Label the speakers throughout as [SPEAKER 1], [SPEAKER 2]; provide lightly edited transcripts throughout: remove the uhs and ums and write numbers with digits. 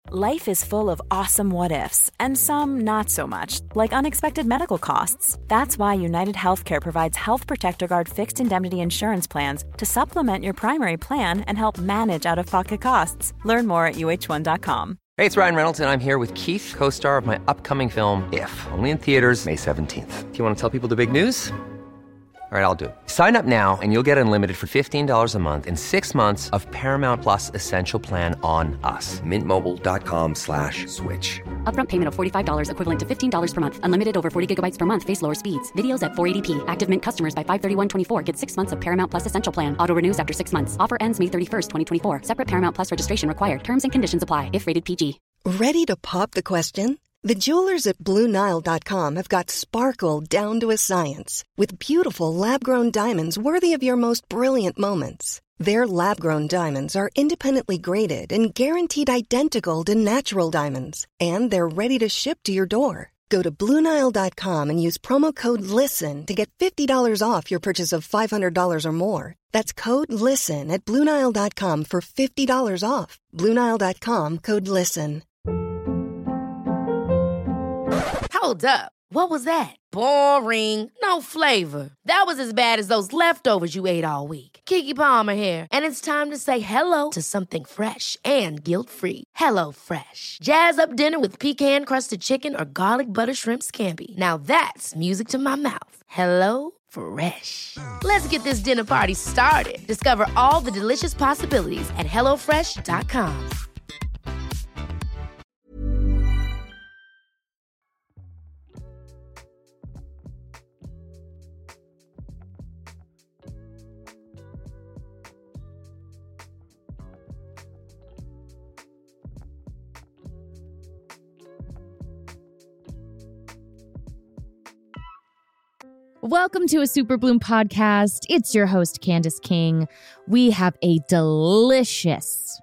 [SPEAKER 1] Life is full of awesome what-ifs, and some not so much, like unexpected medical costs. That's why United Healthcare provides Health Protector Guard fixed indemnity insurance plans to supplement your primary plan and help manage out-of-pocket costs. Learn more at UH1.com.
[SPEAKER 2] Hey, it's Ryan Reynolds, and I'm here with Keith, co-star of my upcoming film, If, only in theaters May 17th. Do you want to tell people the big news? All right, I'll do it. Sign up now and you'll get unlimited for $15 a month and 6 months of Paramount Plus Essential Plan on us. MintMobile.com/switch.
[SPEAKER 3] Upfront payment of $45 equivalent to $15 per month. Unlimited over 40 gigabytes per month. Face lower speeds. Videos at 480p. Active Mint customers by 531.24 get 6 months of Paramount Plus Essential Plan. Auto renews after 6 months. Offer ends May 31st, 2024. Separate Paramount Plus registration required. Terms and conditions apply if rated PG.
[SPEAKER 4] Ready to pop the question? The jewelers at BlueNile.com have got sparkle down to a science with beautiful lab-grown diamonds worthy of your most brilliant moments. Their lab-grown diamonds are independently graded and guaranteed identical to natural diamonds, and they're ready to ship to your door. Go to BlueNile.com and use promo code LISTEN to get $50 off your purchase of $500 or more. That's code LISTEN at BlueNile.com for $50 off. BlueNile.com, code LISTEN.
[SPEAKER 5] Hold up. What was that? Boring. No flavor. That was as bad as those leftovers you ate all week. Keke Palmer here, and it's time to say hello to something fresh and guilt-free. Hello Fresh. Jazz up dinner with pecan-crusted chicken or garlic butter shrimp scampi. Now that's music to my mouth. Hello Fresh. Let's get this dinner party started. Discover all the delicious possibilities at HelloFresh.com.
[SPEAKER 6] Welcome to a Super Bloom podcast. It's your host, Candace King. We have a delicious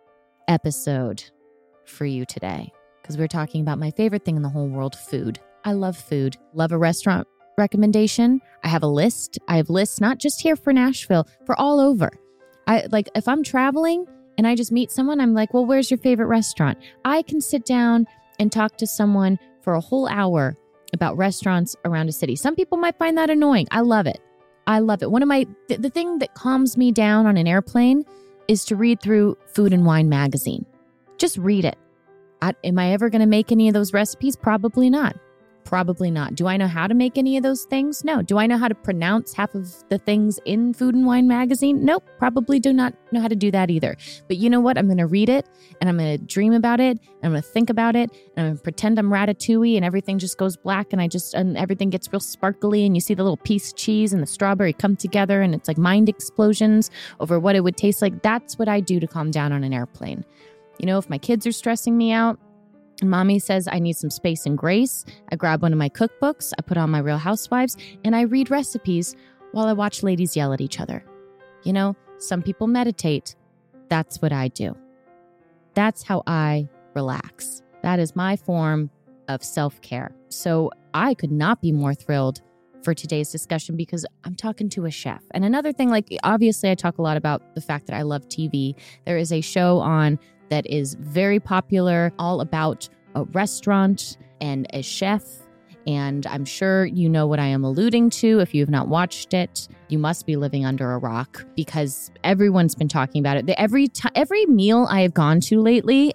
[SPEAKER 6] episode for you today because we're talking about my favorite thing in the whole world, food. I love food. Love a restaurant recommendation. I have a list. I have lists not just here for Nashville, for all over. If I'm traveling and I just meet someone, I'm like, well, where's your favorite restaurant? I can sit down and talk to someone for a whole hour about restaurants around a city. Some people might find that annoying. I love it. I love it. One of the thing that calms me down on an airplane is to read through Food and Wine magazine. Just read it. Am I ever going to make any of those recipes? Probably not. Probably not. Do I know how to make any of those things? No. Do I know how to pronounce half of the things in Food and Wine magazine? Nope. Probably do not know how to do that either. But you know what? I'm going to read it and I'm going to dream about it and I'm going to think about it and I'm going to pretend I'm Ratatouille and everything just goes black and everything gets real sparkly and you see the little piece of cheese and the strawberry come together and it's like mind explosions over what it would taste like. That's what I do to calm down on an airplane. You know, if my kids are stressing me out, and mommy says I need some space and grace, I grab one of my cookbooks, I put on my Real Housewives, and I read recipes while I watch ladies yell at each other. You know, some people meditate. That's what I do. That's how I relax. That is my form of self-care. So I could not be more thrilled for today's discussion because I'm talking to a chef. And another thing, obviously I talk a lot about the fact that I love TV. There is a show on that is very popular, all about a restaurant and a chef. And I'm sure you know what I am alluding to. If you have not watched it, you must be living under a rock because everyone's been talking about it. Every meal I have gone to lately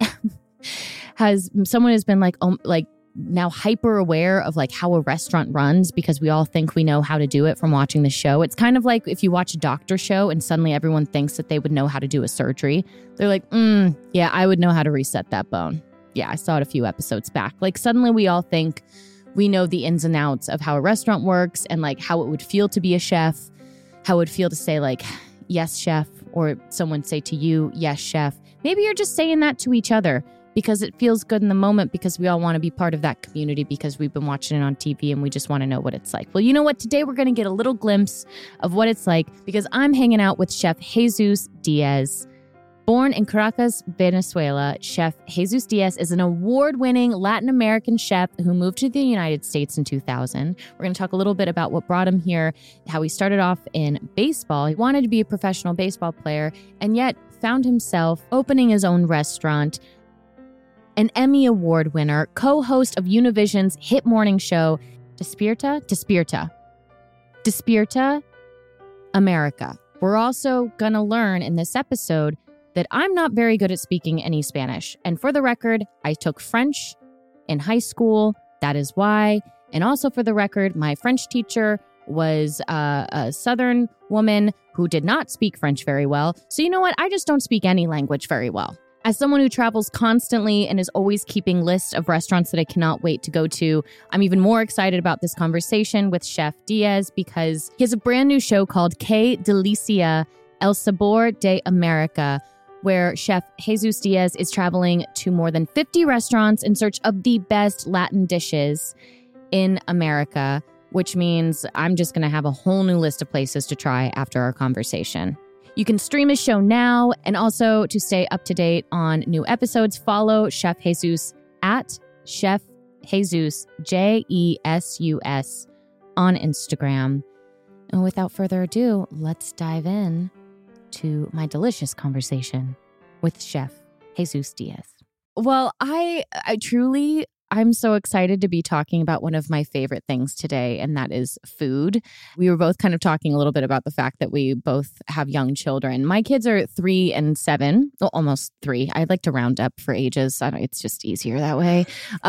[SPEAKER 6] someone has been now hyper aware of how a restaurant runs because we all think we know how to do it from watching the show. It's kind of like if you watch a doctor show and suddenly everyone thinks that they would know how to do a surgery. They're like, yeah, I would know how to reset that bone. Yeah, I saw it a few episodes back. Suddenly we all think we know the ins and outs of how a restaurant works and how it would feel to be a chef, how it would feel to say yes, chef, or someone say to you, yes, chef. Maybe you're just saying that to each other because it feels good in the moment because we all want to be part of that community because we've been watching it on TV and we just want to know what it's like. Well, you know what? Today we're going to get a little glimpse of what it's like because I'm hanging out with Chef Jesus Diaz. Born in Caracas, Venezuela, Chef Jesus Diaz is an award-winning Latin American chef who moved to the United States in 2000. We're going to talk a little bit about what brought him here, how he started off in baseball. He wanted to be a professional baseball player and yet found himself opening his own restaurant an Emmy Award winner, co-host of Univision's hit morning show, Despierta America. We're also going to learn in this episode that I'm not very good at speaking any Spanish. And for the record, I took French in high school. That is why. And also for the record, my French teacher was a Southern woman who did not speak French very well. So you know what? I just don't speak any language very well. As someone who travels constantly and is always keeping lists of restaurants that I cannot wait to go to, I'm even more excited about this conversation with Chef Diaz because he has a brand new show called Que Delicia, El Sabor de America, where Chef Jesus Diaz is traveling to more than 50 restaurants in search of the best Latin dishes in America, which means I'm just going to have a whole new list of places to try after our conversation. You can stream his show now, and also to stay up to date on new episodes, follow Chef Jesus at Chef Jesus, JESUS, on Instagram. And without further ado, let's dive in to my delicious conversation with Chef Jesus Diaz. Well, I'm so excited to be talking about one of my favorite things today, and that is food. We were both kind of talking a little bit about the fact that we both have young children. My kids are 3 and 7, well, almost 3. I'd like to round up for ages. It's just easier that way.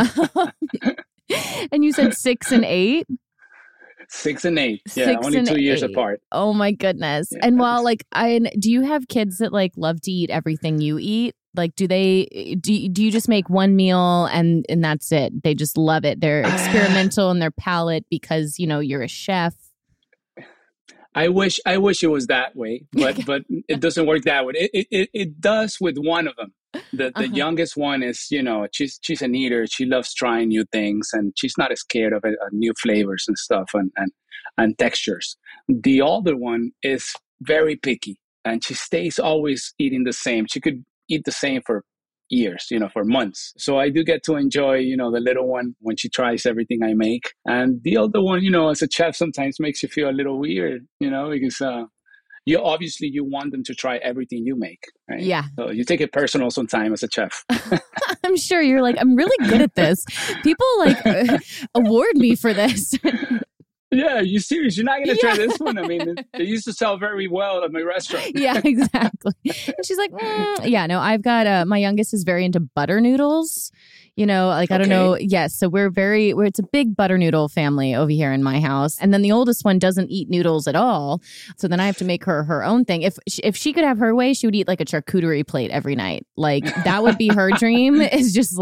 [SPEAKER 6] And you said 6 and 8?
[SPEAKER 7] 6 and 8. Yeah, only 2 years apart.
[SPEAKER 6] Oh my goodness. Yeah. And while do you have kids that love to eat everything you eat? Do you just make one meal and that's it? They just love it. They're experimental in their palate because, you're a chef.
[SPEAKER 7] I wish it was that way, but it doesn't work that way. It does with one of them. The youngest one is, she's an eater. She loves trying new things and she's not as scared of new flavors and stuff and textures. The older one is very picky and she stays always eating the same. She could eat the same for years, for months. So I do get to enjoy, the little one when she tries everything I make. And the older one, as a chef, sometimes makes you feel a little weird, because you want them to try everything you make, right? Yeah. So you take it personal sometimes as a chef.
[SPEAKER 6] I'm sure you're I'm really good at this. People award me for this.
[SPEAKER 7] Yeah, you serious? You're not going to try this one? I mean, they used to sell very well at my restaurant.
[SPEAKER 6] Yeah, exactly. And she's like, yeah, no, I've got, my youngest is very into butter noodles. I don't know. Yes. So it's a big butter noodle family over here in my house. And then the oldest one doesn't eat noodles at all. So then I have to make her own thing. If she could have her way, she would eat a charcuterie plate every night. That would be her dream, is just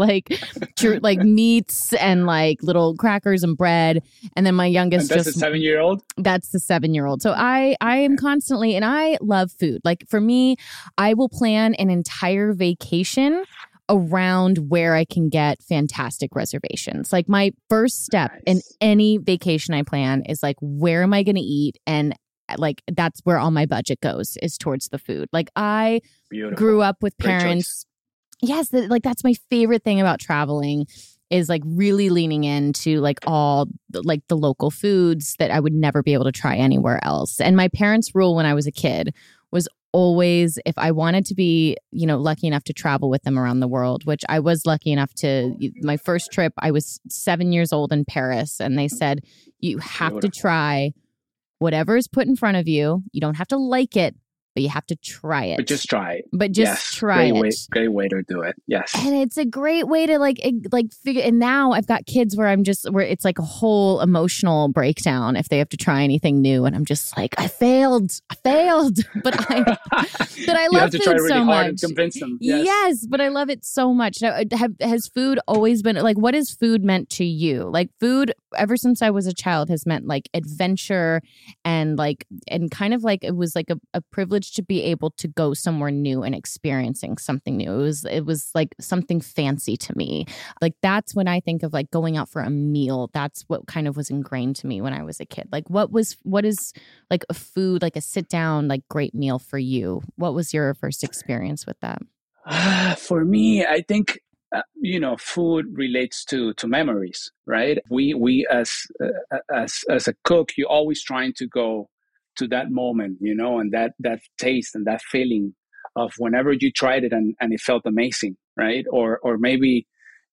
[SPEAKER 6] meats and little crackers and bread. And then my youngest
[SPEAKER 7] and that's a 7-year-old?
[SPEAKER 6] That's the 7-year-old. So I am constantly, and I love food. For me, I will plan an entire vacation around where I can get fantastic reservations. My first step in any vacation I plan is where am I going to eat? And that's where all my budget goes, is towards the food. I grew up with parents. Yes, that's my favorite thing about traveling, is really leaning into all the local foods that I would never be able to try anywhere else. And my parents' rule when I was a kid was always, if I wanted to be, lucky enough to travel with them around the world, which I was lucky enough to. My first trip, I was 7 years old in Paris, and they said, you have to try whatever is put in front of you. You don't have to like it, but you have to try it.
[SPEAKER 7] But just try it.
[SPEAKER 6] But just try it.
[SPEAKER 7] Great way to do it. Yes.
[SPEAKER 6] And it's a great way to figure. And now I've got kids where it's a whole emotional breakdown if they have to try anything new. And I'm just I failed. But I love food
[SPEAKER 7] try really
[SPEAKER 6] so
[SPEAKER 7] hard
[SPEAKER 6] much.
[SPEAKER 7] And convince them.
[SPEAKER 6] Yes, but I love it so much. Now, has food always been what has food meant to you? Food ever since I was a child has meant adventure and kind of it was a privilege to be able to go somewhere new and experiencing something new. It was something fancy to me. That's when I think of going out for a meal. That's what kind of was ingrained to me when I was a kid. What is a food, a sit down, great meal for you? What was your first experience with that?
[SPEAKER 7] For me, I think, food relates to memories, right? We as a cook, you're always trying to go to that moment, and that taste and that feeling of whenever you tried it and it felt amazing, right? Or maybe,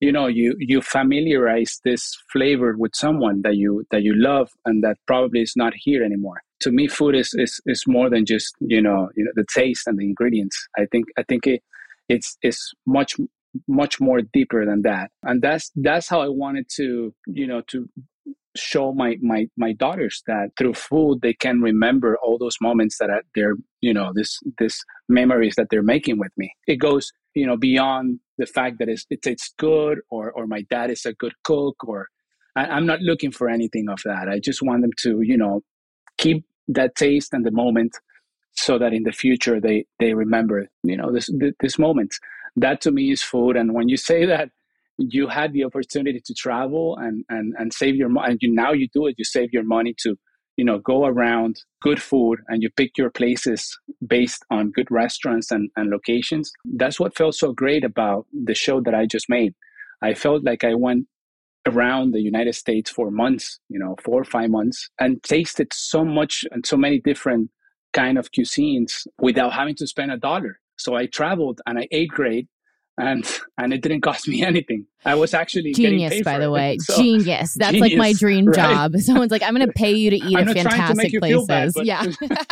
[SPEAKER 7] you familiarize this flavor with someone that you love and that probably is not here anymore. To me, food is more than just the taste and the ingredients. I think it's much more deeper than that, and that's how I wanted to to show my daughters that through food they can remember all those moments that they're this memories that they're making with me. It goes beyond the fact that it tastes good or my dad is a good cook, or I'm not looking for anything of that. I just want them to keep that taste and the moment, so that in the future they remember this moment. That to me is food. And when you say that you had the opportunity to travel and save your money, and now you do it, you save your money to go around good food, and you pick your places based on good restaurants and locations. That's what felt so great about the show that I just made. I felt like I went around the United States for months, 4 or 5 months, and tasted so much and so many different kind of cuisines without having to spend $1. So I traveled and I ate great, and it didn't cost me anything. I was actually
[SPEAKER 6] genius, by the way. So, genius. That's genius, like my dream job. Someone's like, I'm going to pay you to eat at fantastic places. Bad, yeah.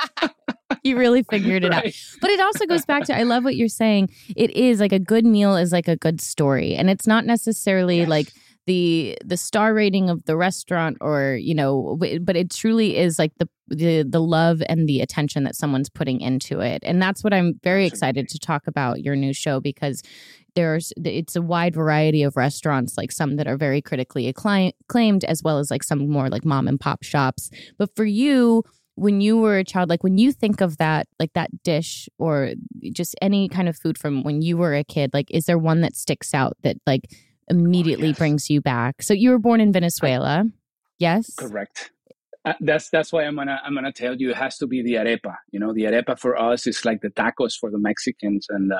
[SPEAKER 6] You really figured it out. But it also goes back to, I love what you're saying. It is like a good meal is like a good story. And it's not necessarily like the star rating of the restaurant or, but it truly is like the love and the attention that someone's putting into it. And that's what I'm very excited to talk about your new show, because it's a wide variety of restaurants, like some that are very critically acclaimed, as well as like some more like mom and pop shops. But for you, when you were a child, like when you think of that, like that dish or just any kind of food from when you were a kid, like is there one that sticks out that like immediately brings you back? So you were born in Venezuela, yes? Correct.
[SPEAKER 7] That's why I'm gonna tell you it has to be the arepa. The arepa for us is like the tacos for the Mexicans, and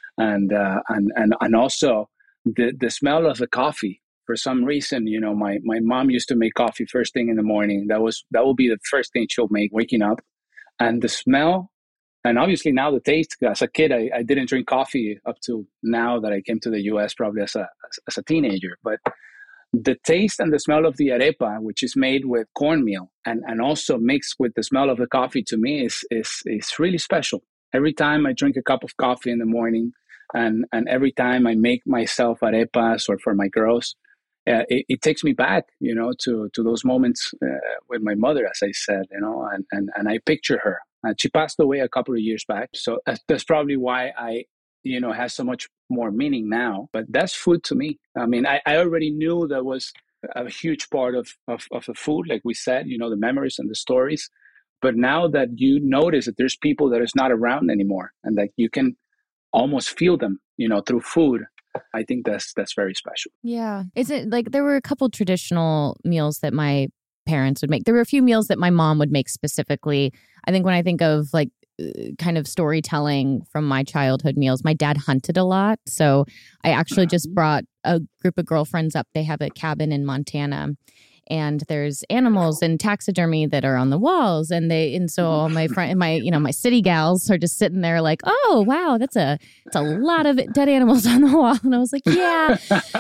[SPEAKER 7] also the smell of the coffee. For some reason, my mom used to make coffee first thing in the morning. That will be the first thing she'll make waking up, and the smell. And obviously now the taste. As a kid, I didn't drink coffee up to now that I came to the U.S. probably as a teenager. But the taste and the smell of the arepa, which is made with cornmeal and also mixed with the smell of the coffee, to me is really special. Every time I drink a cup of coffee in the morning, and every time I make myself arepas or for my girls, it takes me back, to those moments with my mother, as I said, and I picture her. She passed away a couple of years back. So that's probably why it has so much more meaning now. But that's food to me. I mean, I already knew that was a huge part of the food, like we said, the memories and the stories. But now that you notice that there's people that is not around anymore and that you can almost feel them, through food, I think that's very special.
[SPEAKER 6] Yeah. Is it like there were a couple traditional meals that my parents would make? There were a few meals that my mom would make specifically. I think when I think of like kind of storytelling from my childhood meals, my dad hunted a lot. So I actually just brought a group of girlfriends up. They have a cabin in Montana. And there's animals and taxidermy that are on the walls, and so all my my city gals are just sitting there like, oh wow, it's a lot of dead animals on the wall, and I was like, yeah,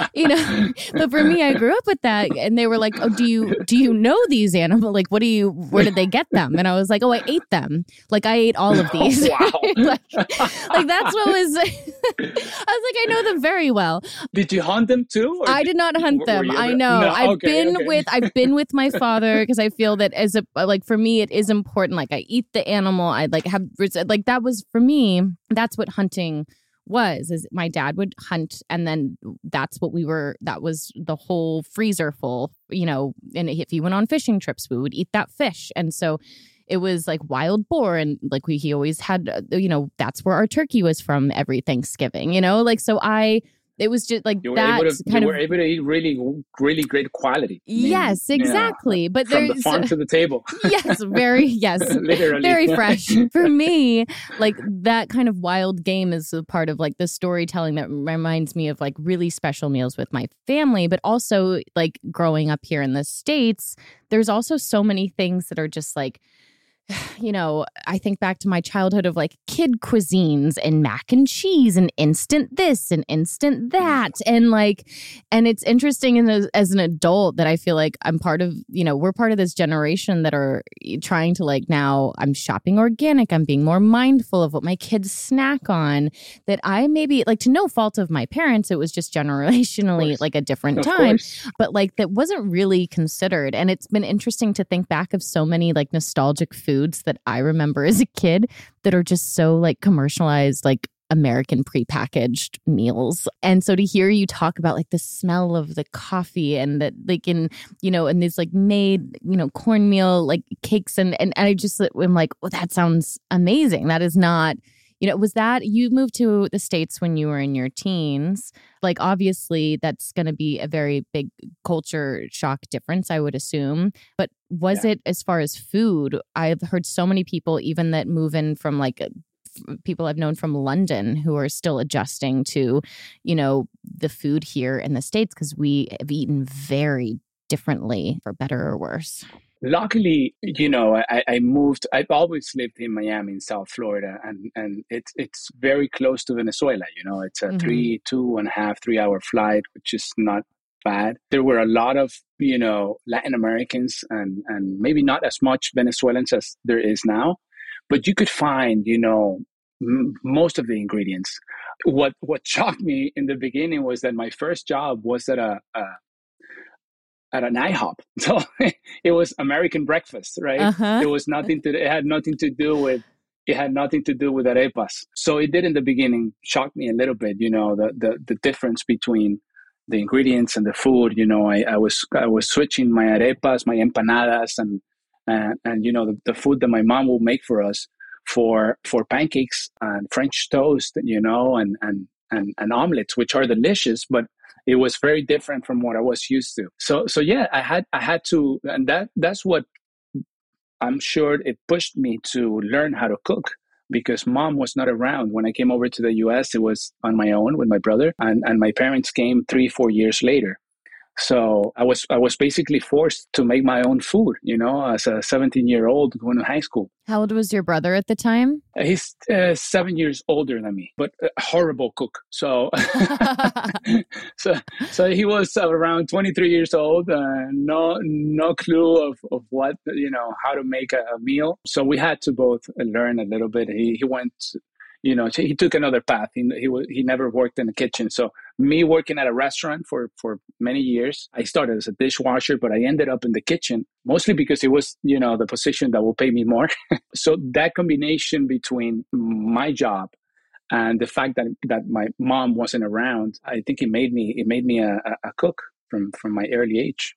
[SPEAKER 6] But for me, I grew up with that, and they were like, oh, do you know these animals? Like, where did they get them? And I was like, oh, I ate them. Like I ate all of these.
[SPEAKER 7] Oh, wow.
[SPEAKER 6] like that's what was. I was like, I know them very well.
[SPEAKER 7] Did you hunt them too?
[SPEAKER 6] I did not hunt them. I know. No, I've been with my father because I feel that for me, it is important. Like I eat the animal. I that was for me. That's what hunting was, is my dad would hunt. And then that was the whole freezer full, and if he went on fishing trips, we would eat that fish. And so it was like wild boar. And like he always had, that's where our turkey was from every Thanksgiving, it was just like you were
[SPEAKER 7] able to eat really, really great quality.
[SPEAKER 6] Yes, exactly. But
[SPEAKER 7] from the farm to the table.
[SPEAKER 6] Yes, literally. Very fresh. For me, like that kind of wild game is a part of like the storytelling that reminds me of like really special meals with my family. But also like growing up here in the States, there's also so many things that are just like, I think back to my childhood of like kid cuisines and mac and cheese and instant this and instant that. And it's interesting as an adult that I feel like I'm part of, we're part of this generation that are trying to like, now I'm shopping organic. I'm being more mindful of what my kids snack on, that I maybe like, to no fault of my parents, it was just generationally like a different time, but like that wasn't really considered. And it's been interesting to think back of so many like nostalgic foods that I remember as a kid that are just so like commercialized, like American prepackaged meals. And so to hear you talk about like the smell of the coffee and that like in these like made, cornmeal like cakes and I just am like, well, that sounds amazing. That is not, was that you moved to the States when you were in your teens? Like, obviously, that's going to be a very big culture shock difference, I would assume. But was it, as far as food, I've heard so many people even that move in from like people I've known from London who are still adjusting to, the food here in the States because we have eaten very differently, for better or worse.
[SPEAKER 7] Luckily, I moved. I've always lived in Miami, in South Florida, and it's very close to Venezuela. It's a 2.5, 3 hour flight, which is not bad. There were a lot of Latin Americans and maybe not as much Venezuelans as there is now, but you could find most of the ingredients. What shocked me in the beginning was that my first job was at an IHOP. So it was American breakfast, right? It was it had nothing to do with arepas. So it did in the beginning shock me a little bit, the difference between the ingredients and the food. I was switching my arepas, my empanadas and the food that my mom will make for us for pancakes and French toast, and omelets, which are delicious, but it was very different from what I was used to. So yeah, I had to, and that's what I'm sure it pushed me to learn how to cook, because mom was not around when I came over to the US. It was on my own with my brother, and my parents came 3-4 years later. So I was basically forced to make my own food, as a 17-year-old going to high school.
[SPEAKER 6] How old was your brother at the time?
[SPEAKER 7] He's 7 years older than me, but a horrible cook. So, so he was around 23 years old, no clue of what, how to make a meal. So we had to both learn a little bit. He went, he took another path. He never worked in the kitchen. So me working at a restaurant for many years, I started as a dishwasher, but I ended up in the kitchen, mostly because it was, the position that will pay me more. So that combination between my job and the fact that my mom wasn't around, I think it made me a cook from my early age.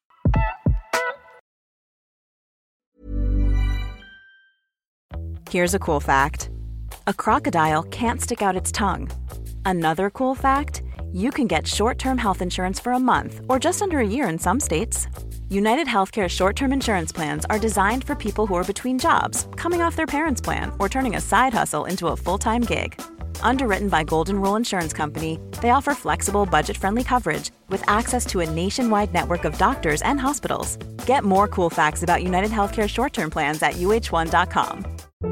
[SPEAKER 1] Here's a cool fact. A crocodile can't stick out its tongue. Another cool fact, you can get short-term health insurance for a month or just under a year in some states. United Healthcare short-term insurance plans are designed for people who are between jobs, coming off their parents' plan, or turning a side hustle into a full-time gig. Underwritten by Golden Rule Insurance Company, they offer flexible, budget-friendly coverage with access to a nationwide network of doctors and hospitals. Get more cool facts about United Healthcare short-term plans at uh1.com.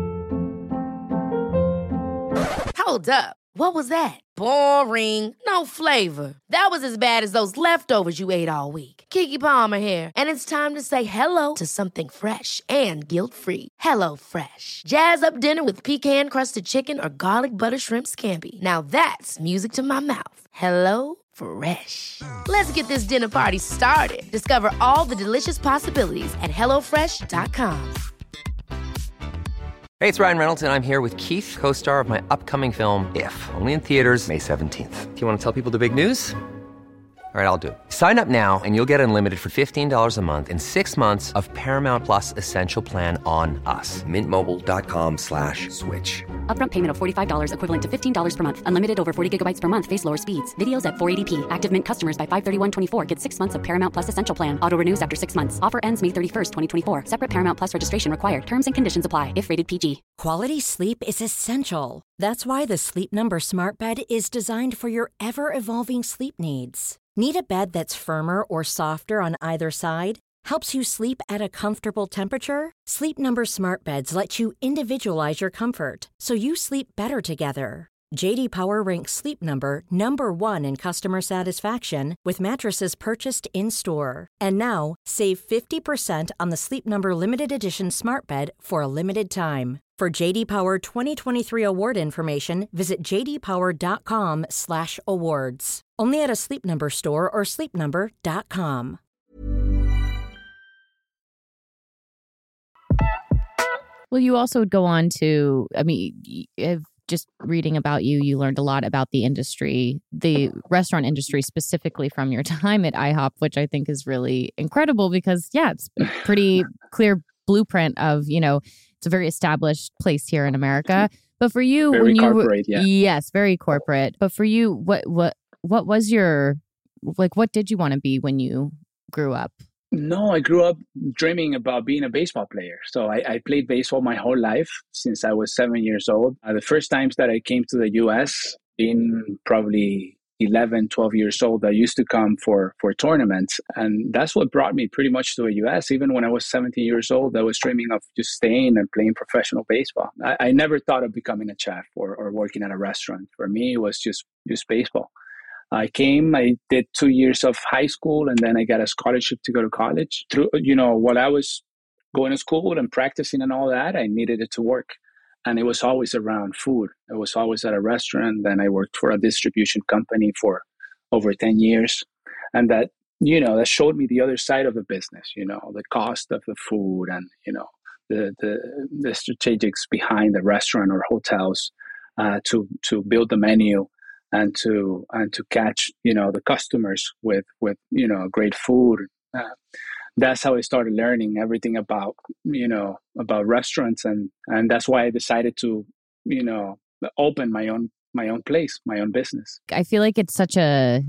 [SPEAKER 5] Hold up. What was that? Boring. No flavor. That was as bad as those leftovers you ate all week. Keke Palmer here. And it's time to say hello to something fresh and guilt-free. HelloFresh. Jazz up dinner with pecan-crusted chicken or garlic butter shrimp scampi. Now that's music to my mouth. HelloFresh. Let's get this dinner party started. Discover all the delicious possibilities at HelloFresh.com.
[SPEAKER 2] Hey, it's Ryan Reynolds, and I'm here with Keith, co-star of my upcoming film, If, only in theaters May 17th. Do you want to tell people the big news? All right, I'll do it. Sign up now and you'll get unlimited for $15 a month and 6 months of Paramount Plus Essential Plan on us. MintMobile.com/switch.
[SPEAKER 3] Upfront payment of $45 equivalent to $15 per month. Unlimited over 40 gigabytes per month. Face lower speeds. Videos at 480p. Active Mint customers by 531.24 get 6 months of Paramount Plus Essential Plan. Auto renews after 6 months. Offer ends May 31st, 2024. Separate Paramount Plus registration required. Terms and conditions apply if rated PG.
[SPEAKER 8] Quality sleep is essential. That's why the Sleep Number Smart Bed is designed for your ever-evolving sleep needs. Need a bed that's firmer or softer on either side? Helps you sleep at a comfortable temperature? Sleep Number Smart Beds let you individualize your comfort so you sleep better together. J.D. Power ranks Sleep Number number 1 in customer satisfaction with mattresses purchased in-store. And now, save 50% on the Sleep Number Limited Edition Smart Bed for a limited time. For J.D. Power 2023 award information, visit jdpower.com/awards. Only at a Sleep Number store or sleepnumber.com.
[SPEAKER 6] Well, you also would go on to, just reading about you, you learned a lot about the industry, the restaurant industry, specifically from your time at IHOP, which I think is really incredible because, it's a pretty clear blueprint of, it's a very established place here in America. But for you,
[SPEAKER 7] very corporate,
[SPEAKER 6] yes, very corporate. But for you, what was your, what did you want to be when you grew up?
[SPEAKER 7] No, I grew up dreaming about being a baseball player. So I played baseball my whole life since I was 7 years old. The first times that I came to the U.S., being probably 11, 12 years old, I used to come for tournaments. And that's what brought me pretty much to the U.S. Even when I was 17 years old, I was dreaming of just staying and playing professional baseball. I never thought of becoming a chef or working at a restaurant. For me, it was just baseball. I did 2 years of high school, and then I got a scholarship to go to college. While I was going to school and practicing and all that, I needed it to work. And it was always around food. It was always at a restaurant. Then I worked for a distribution company for over 10 years. And that showed me the other side of the business, the cost of the food and, the strategics behind the restaurant or hotels to build the menu. And to catch the customers with great food. That's how I started learning everything about restaurants, and that's why I decided to open my own place, my own business.
[SPEAKER 6] I feel like it's such a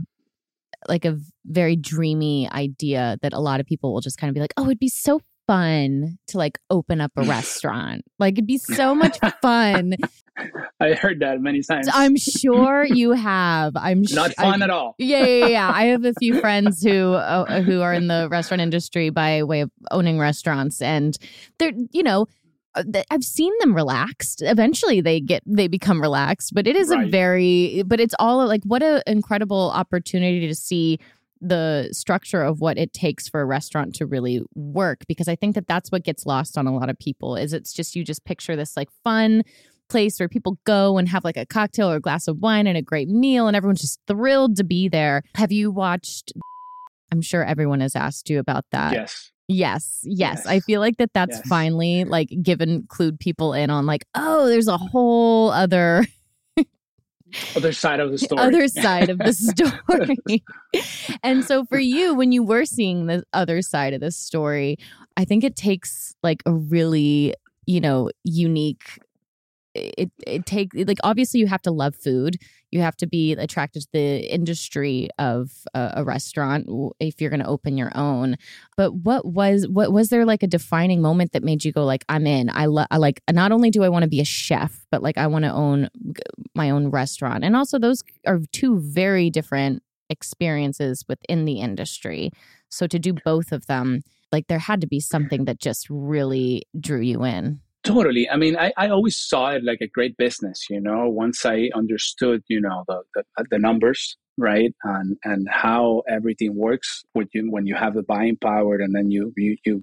[SPEAKER 6] very dreamy idea that a lot of people will just kind of be like, oh, it'd be so fun to open up a restaurant. It'd be so much fun.
[SPEAKER 7] I heard that many times.
[SPEAKER 6] I'm sure you have.
[SPEAKER 7] Not fun at all.
[SPEAKER 6] Yeah. I have a few friends who are in the restaurant industry by way of owning restaurants, and they're I've seen them relaxed. Eventually, they become relaxed, but it is but it's all what an incredible opportunity to see the structure of what it takes for a restaurant to really work, because I think that that's what gets lost on a lot of people is it's just you just picture this fun place where people go and have a cocktail or a glass of wine and a great meal and everyone's just thrilled to be there. Have you watched? I'm sure everyone has asked you about that. Yes. I feel like that's finally clued people in on there's a whole other
[SPEAKER 7] side of the story.
[SPEAKER 6] Other side of the story. And so for you, when you were seeing the other side of the story, I think it takes a really, unique, it takes obviously you have to love food. You have to be attracted to the industry of a restaurant if you're going to open your own. But what was there a defining moment that made you go I'm in? I not only do I want to be a chef, but I want to own my own restaurant. And also those are two very different experiences within the industry. So to do both of them, there had to be something that just really drew you in.
[SPEAKER 7] Totally. I mean, I always saw it like a great business, once I understood, the numbers, right? And how everything works when you have the buying power, and then you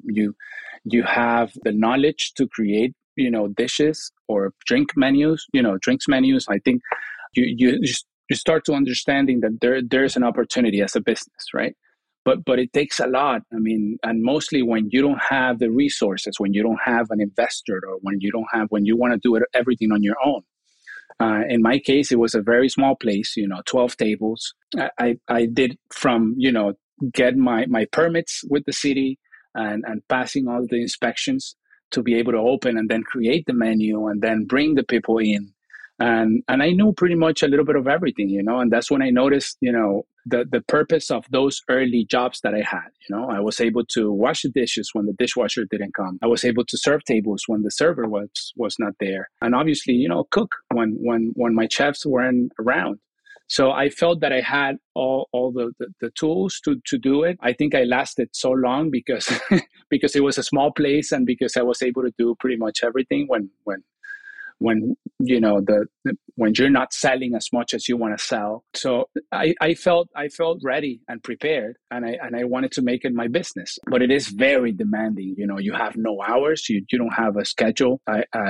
[SPEAKER 7] have the knowledge to create, dishes or drinks menus. I think you start to understanding that there's an opportunity as a business, right? But it takes a lot. I mean, and mostly when you don't have the resources, when you don't have an investor, or when you want to do everything on your own. In my case, it was a very small place, 12 tables. I did from, get my permits with the city and passing all the inspections to be able to open and then create the menu and then bring the people in. And I knew pretty much a little bit of everything, and that's when I noticed, the purpose of those early jobs that I had. I was able to wash the dishes when the dishwasher didn't come. I was able to serve tables when the server was not there. And obviously, cook when my chefs weren't around. So I felt that I had all the tools to do it. I think I lasted so long because because it was a small place and because I was able to do pretty much everything when when you're not selling as much as you want to sell. So I felt ready and prepared, and I wanted to make it my business. But it is very demanding. You have no hours. You don't have a schedule.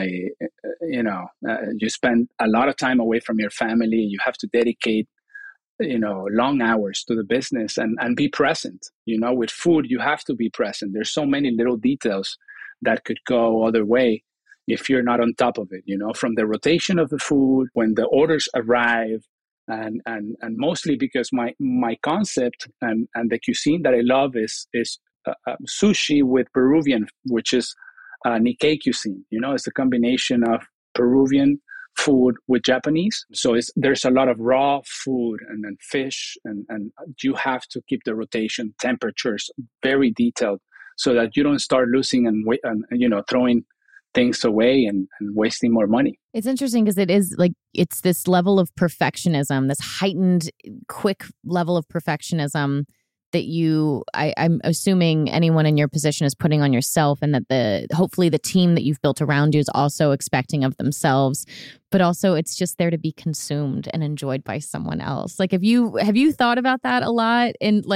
[SPEAKER 7] You spend a lot of time away from your family. You have to dedicate long hours to the business and be present. With food, you have to be present. There's so many little details that could go other way if you're not on top of it, from the rotation of the food, when the orders arrive, and mostly because my concept and the cuisine that I love is sushi with Peruvian, which is Nikkei cuisine. It's a combination of Peruvian food with Japanese. So there's a lot of raw food and then fish, and you have to keep the rotation temperatures very detailed so that you don't start losing and throwing things away and wasting more money.
[SPEAKER 6] It's interesting because it's this level of perfectionism, this heightened, quick level of perfectionism that I'm assuming anyone in your position is putting on yourself, and that hopefully the team that you've built around you is also expecting of themselves, but also it's just there to be consumed and enjoyed by someone else. Like, have you thought about that a lot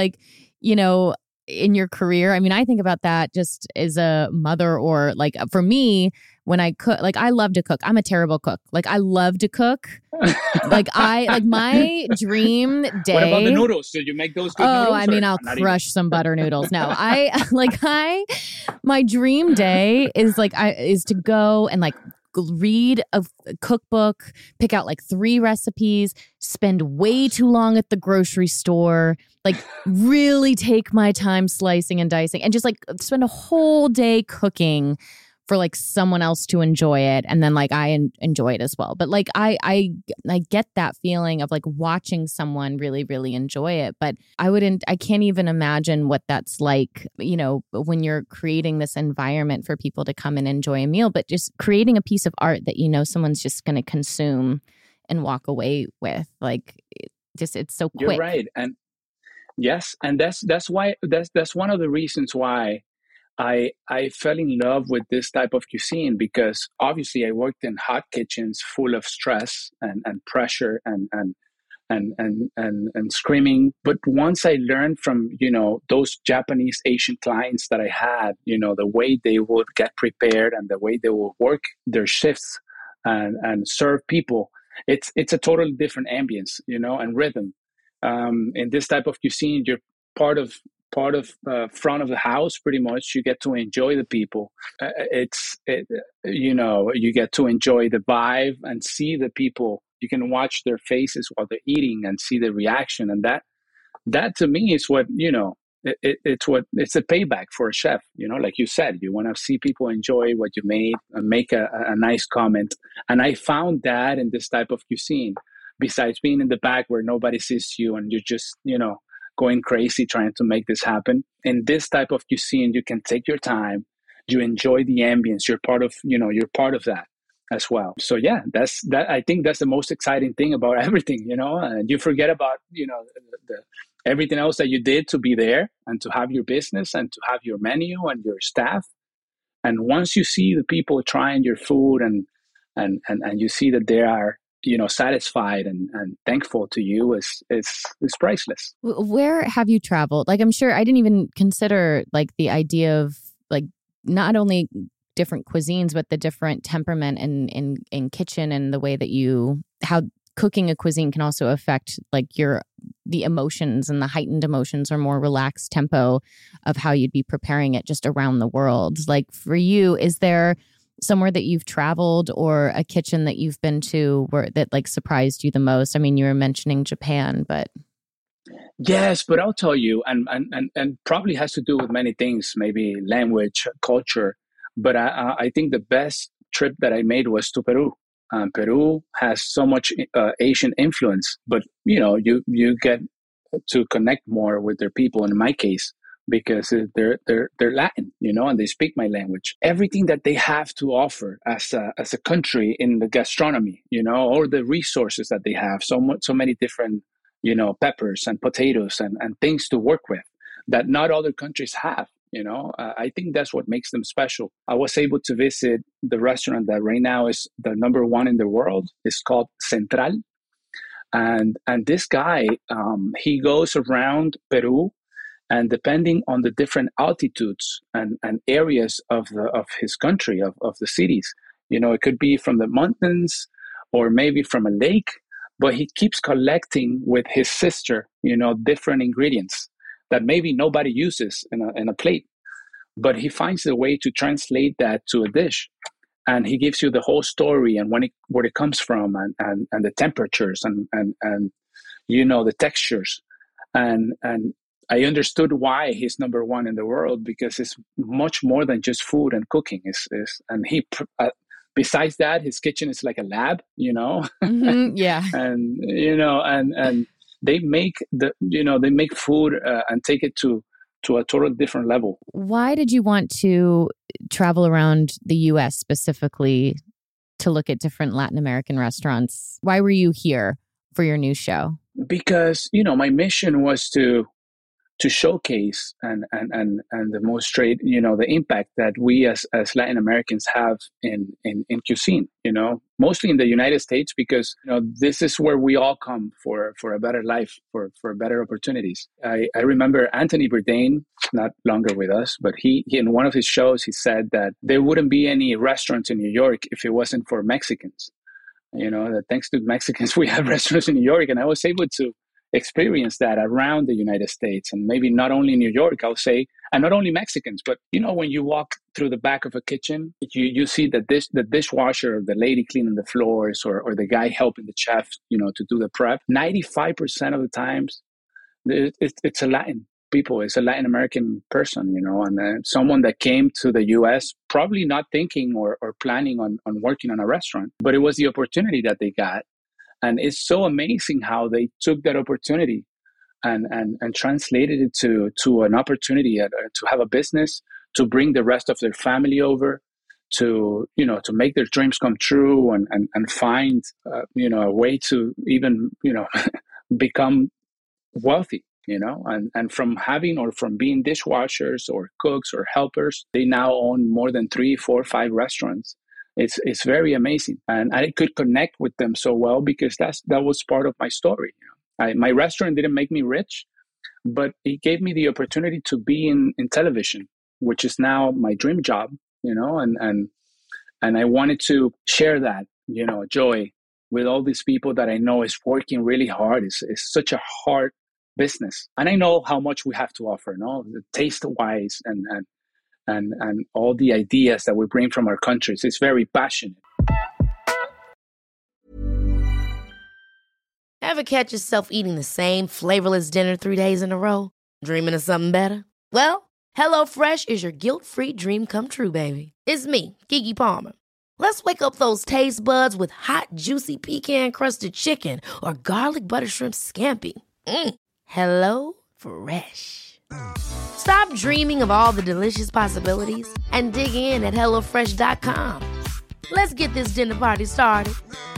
[SPEAKER 6] in your career? I mean, I think about that just as a mother, or like for me, when I cook, like I love to cook. I'm a terrible cook. Like I love to cook. My dream day.
[SPEAKER 7] What about the noodles? Did you make those good noodles?
[SPEAKER 6] Oh, I mean, I'll crush some butter noodles. No, my dream day is to go and read a cookbook, pick out 3 recipes, spend way too long at the grocery store, really take my time slicing and dicing, and just spend a whole day cooking for someone else to enjoy it, and then I enjoy it as well. But I get that feeling of watching someone really, really enjoy it. But I can't even imagine what that's like, when you're creating this environment for people to come and enjoy a meal, but just creating a piece of art that someone's just going to consume and walk away with. It's so quick.
[SPEAKER 7] You're right, and yes, and that's why that's one of the reasons why I fell in love with this type of cuisine, because obviously I worked in hot kitchens full of stress and pressure and screaming. But once I learned from, those Japanese Asian clients that I had, the way they would get prepared and the way they will work their shifts and serve people, it's a totally different ambience, and rhythm. In this type of cuisine, you're part of front of the house. Pretty much, you get to enjoy the people. You get to enjoy the vibe and see the people. You can watch their faces while they're eating and see the reaction, and that to me is what it's a payback for a chef. Like you said, you want to see people enjoy what you made and make a nice comment. And I found that in this type of cuisine, besides being in the back where nobody sees you and you're just going crazy trying to make this happen. In this type of cuisine, you can take your time, you enjoy the ambience, you're part of that as well. So yeah, I think that's the most exciting thing about everything, and you forget about, the everything else that you did to be there and to have your business and to have your menu and your staff. And once you see the people trying your food and you see that they are, satisfied and thankful to you, is priceless.
[SPEAKER 6] Where have you traveled? I'm sure I didn't even consider the idea of not only different cuisines, but the different temperament in kitchen, and the way that how cooking a cuisine can also affect the emotions and the heightened emotions or more relaxed tempo of how you'd be preparing it just around the world. For you, is there somewhere that you've traveled or a kitchen that you've been to that surprised you the most? I mean, you were mentioning Japan, but
[SPEAKER 7] yes, but I'll tell you, and probably has to do with many things, maybe language, culture. But I think the best trip that I made was to Peru. Peru has so much Asian influence, but you get to connect more with their people. In my case, because they're Latin, and they speak my language. Everything that they have to offer as a country in the gastronomy, or the resources that they have, so many different, peppers and potatoes and things to work with that not other countries have. I think that's what makes them special. I was able to visit the restaurant that right now is the number one in the world. It's called Central. And this guy, he goes around Peru, and depending on the different altitudes and areas of his country, of the cities, it could be from the mountains or maybe from a lake, but he keeps collecting with his sister, different ingredients that maybe nobody uses in a plate, but he finds a way to translate that to a dish. And he gives you the whole story and where it comes from and the temperatures and the textures. And I understood why he's number one in the world, because it's much more than just food and cooking. And he, besides that, his kitchen is like a lab,
[SPEAKER 6] Mm-hmm, yeah.
[SPEAKER 7] and and they make they make food and take it to a totally different level.
[SPEAKER 6] Why did you want to travel around the U.S. specifically to look at different Latin American restaurants? Why were you here for your new show?
[SPEAKER 7] Because, my mission was to showcase and demonstrate, the impact that we as Latin Americans have in cuisine, mostly in the United States, because, this is where we all come for a better life, for better opportunities. I remember Anthony Bourdain, not longer with us, but he in one of his shows, he said that there wouldn't be any restaurants in New York if it wasn't for Mexicans. That thanks to Mexicans, we have restaurants in New York, and I was able to experience that around the United States, and maybe not only in New York, I'll say, and not only Mexicans, but when you walk through the back of a kitchen, you see the dishwasher, the lady cleaning the floors, or the guy helping the chef, to do the prep. 95% of the times, it's a Latin people, it's a Latin American person, and someone that came to the U.S. probably not thinking or planning on working on a restaurant, but it was the opportunity that they got. And it's so amazing how they took that opportunity and translated it to an opportunity to have a business, to bring the rest of their family over, to make their dreams come true and find a way to even become wealthy. And from having or from being dishwashers or cooks or helpers, they now own more than 3, 4, 5 restaurants. It's very amazing, and I could connect with them so well because that was part of my story. My restaurant didn't make me rich, but it gave me the opportunity to be in television, which is now my dream job. And I wanted to share that joy with all these people that I know is working really hard. It's such a hard business, and I know how much we have to offer. Taste wise and all the ideas that we bring from our countries. It's very passionate.
[SPEAKER 5] Ever catch yourself eating the same flavorless dinner 3 days in a row? Dreaming of something better? Well, HelloFresh is your guilt-free dream come true, baby. It's me, Keke Palmer. Let's wake up those taste buds with hot, juicy pecan-crusted chicken or garlic butter shrimp scampi. Hello Fresh. Stop dreaming of all the delicious possibilities and dig in at HelloFresh.com. Let's get this dinner party started.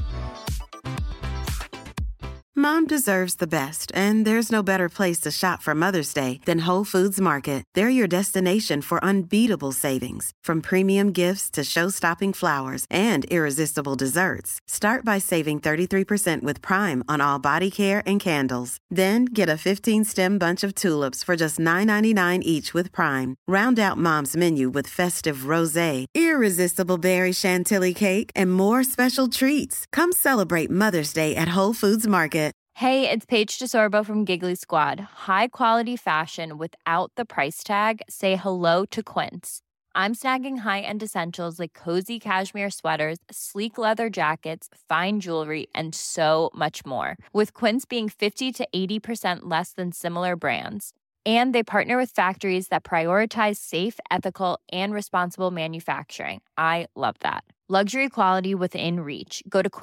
[SPEAKER 9] Mom deserves the best, and there's no better place to shop for Mother's Day than Whole Foods Market. They're your destination for unbeatable savings, from premium gifts to show-stopping flowers and irresistible desserts. Start by saving 33% with Prime on all body care and candles. Then get a 15-stem bunch of tulips for just $9.99 each with Prime. Round out Mom's menu with festive rosé, irresistible berry chantilly cake, and more special treats. Come celebrate Mother's Day at Whole Foods Market.
[SPEAKER 10] Hey, it's Paige DeSorbo from Giggly Squad. High quality fashion without the price tag. Say hello to Quince. I'm snagging high-end essentials like cozy cashmere sweaters, sleek leather jackets, fine jewelry, and so much more. With Quince being 50 to 80% less than similar brands. And they partner with factories that prioritize safe, ethical, and responsible manufacturing. I love that. Luxury quality within reach. Go to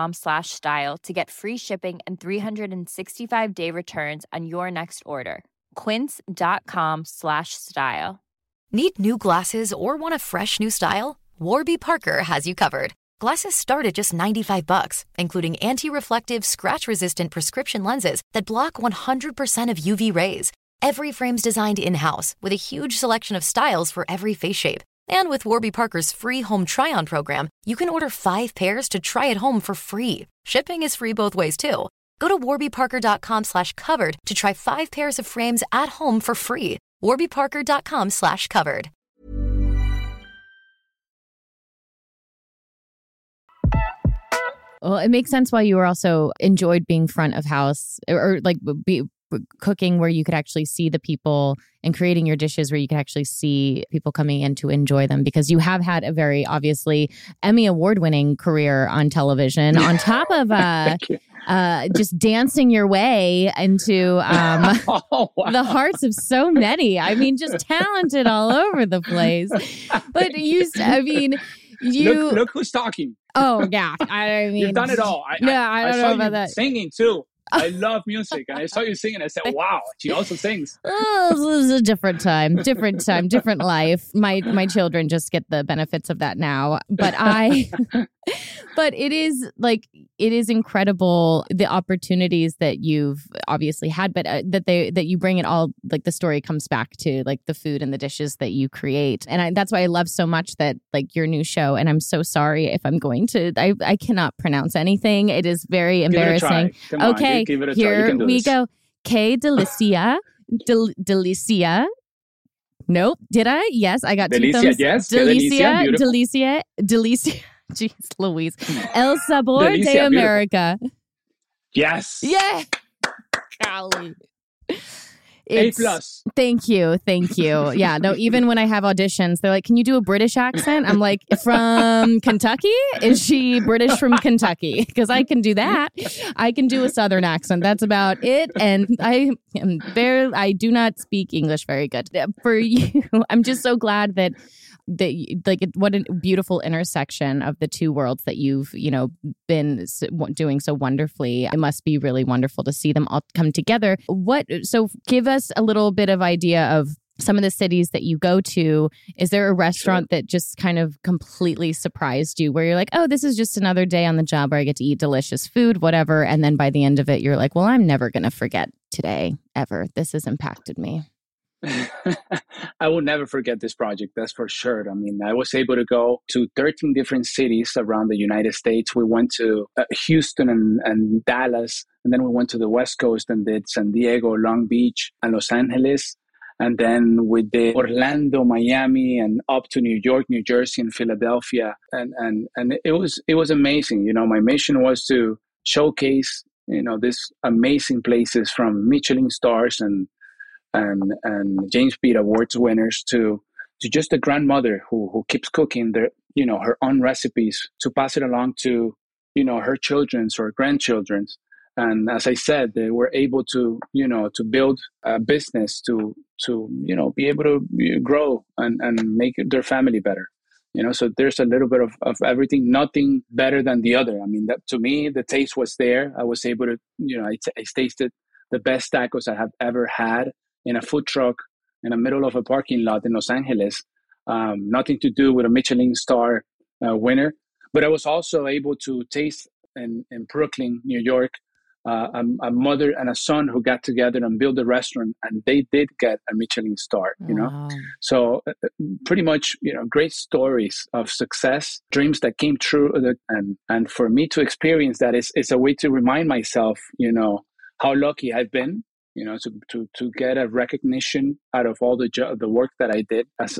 [SPEAKER 10] quince.com/style to get free shipping and 365-day returns on your next order. quince.com/style.
[SPEAKER 11] Need new glasses or want a fresh new style? Warby Parker has you covered. Glasses start at just $95, including anti-reflective, scratch-resistant prescription lenses that block 100% of UV rays. Every frame's designed in-house with a huge selection of styles for every face shape. And with Warby Parker's free home try-on program, you can order 5 pairs to try at home for free. Shipping is free both ways, too. Go to warbyparker.com/covered to try 5 pairs of frames at home for free. warbyparker.com/covered.
[SPEAKER 6] Well, it makes sense why you were also enjoyed being front of house or like cooking where you could actually see the people and creating your dishes where you could actually see people coming in to enjoy them, because you have had a very obviously Emmy award-winning career on television on top of just dancing your way into the hearts of so many. I mean, just talented all over the place. But
[SPEAKER 7] look who's talking.
[SPEAKER 6] Oh, yeah. I mean,
[SPEAKER 7] you've done it all.
[SPEAKER 6] I don't know about that.
[SPEAKER 7] Singing too. I love music, and I saw you singing. I said, "Wow, she also sings."
[SPEAKER 6] Oh, this is a different time, different life. My children just get the benefits of that now, but but it is incredible the opportunities that you've obviously had, but that you bring it all, like the story comes back to like the food and the dishes that you create, and that's why I love so much that like your new show. And I'm so sorry if I'm going to, I cannot pronounce anything. It is very embarrassing. Okay.
[SPEAKER 7] Give it a
[SPEAKER 6] Here
[SPEAKER 7] try.
[SPEAKER 6] we go. K Delicia. Delicia. Nope. Did I? Yes, I got
[SPEAKER 7] Delicia,
[SPEAKER 6] 2 thumbs.
[SPEAKER 7] yes.
[SPEAKER 6] Delicia. Jeez Louise. El Sabor
[SPEAKER 7] Delicia,
[SPEAKER 6] de America.
[SPEAKER 7] Yes.
[SPEAKER 6] Yeah. Golly.
[SPEAKER 7] A+.
[SPEAKER 6] Thank you. Yeah, no, even when I have auditions, they're like, can you do a British accent? I'm like, from Kentucky? Is she British from Kentucky? Because I can do that. I can do a Southern accent. That's about it. And I do not speak English very good. For you, I'm just so glad that what a beautiful intersection of the two worlds that you've been doing so wonderfully. It must be really wonderful to see them all come together. So give us a little bit of idea of some of the cities that you go to. Is there a restaurant that just kind of completely surprised you, where you're like, oh, this is just another day on the job where I get to eat delicious food, whatever, and then by the end of it you're like, well, I'm never going to forget today ever. This has impacted me.
[SPEAKER 7] I will never forget this project, that's for sure. I mean, I was able to go to 13 different cities around the United States. We went to Houston and Dallas, and then we went to the West Coast and did San Diego, Long Beach, and Los Angeles. And then we did Orlando, Miami, and up to New York, New Jersey, and Philadelphia. And it was amazing. My mission was to showcase, these amazing places, from Michelin stars and James Beard Awards winners to just a grandmother who keeps cooking her own recipes to pass it along to her children's or grandchildren's. And as I said, they were able to to build a business to be able to grow and make their family better. So there's a little bit of everything, nothing better than the other. I mean, that to me, the taste was there. I was able to, I tasted the best tacos I have ever had in a food truck in the middle of a parking lot in Los Angeles. Nothing to do with a Michelin star winner. But I was also able to taste in Brooklyn, New York, a mother and a son who got together and built a restaurant, and they did get a Michelin star,
[SPEAKER 6] Wow.
[SPEAKER 7] So pretty much, great stories of success, dreams that came true. And for me to experience that is a way to remind myself, how lucky I've been, to get a recognition out of all the work that I did as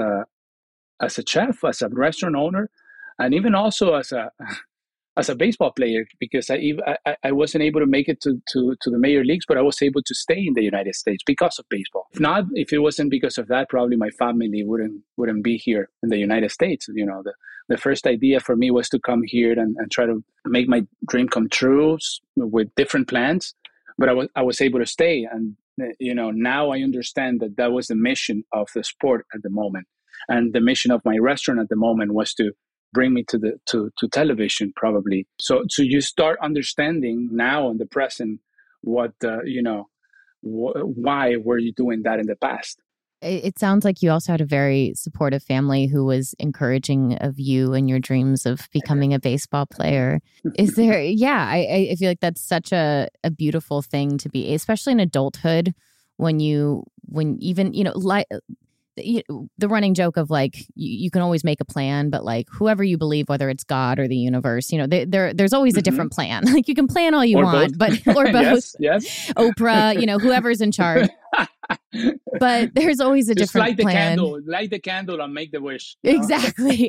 [SPEAKER 7] a chef, as a restaurant owner, and even also as a baseball player, because I wasn't able to make it to the major leagues, but I was able to stay in the United States because of baseball. If it wasn't because of that, probably my family wouldn't be here in the United States. The first idea for me was to come here and try to make my dream come true with different plans. But I was able to stay, and now I understand that was the mission of the sport at the moment, and the mission of my restaurant at the moment was to bring me to television, probably. So you start understanding now in the present what why were you doing that in the past?
[SPEAKER 6] It sounds like you also had a very supportive family who was encouraging of you and your dreams of becoming a baseball player. Is there? Yeah, I feel like that's such a beautiful thing to be, especially in adulthood, when even, you know, like the running joke of like, you can always make a plan, but like whoever you believe, whether it's God or the universe, you know, there's always a different plan. Like you can plan all you want, but or both.
[SPEAKER 7] Yes.
[SPEAKER 6] Oprah, you know, whoever's in charge. But there's always a
[SPEAKER 7] Just
[SPEAKER 6] different plan.
[SPEAKER 7] Light the candle and make the wish.
[SPEAKER 6] Exactly.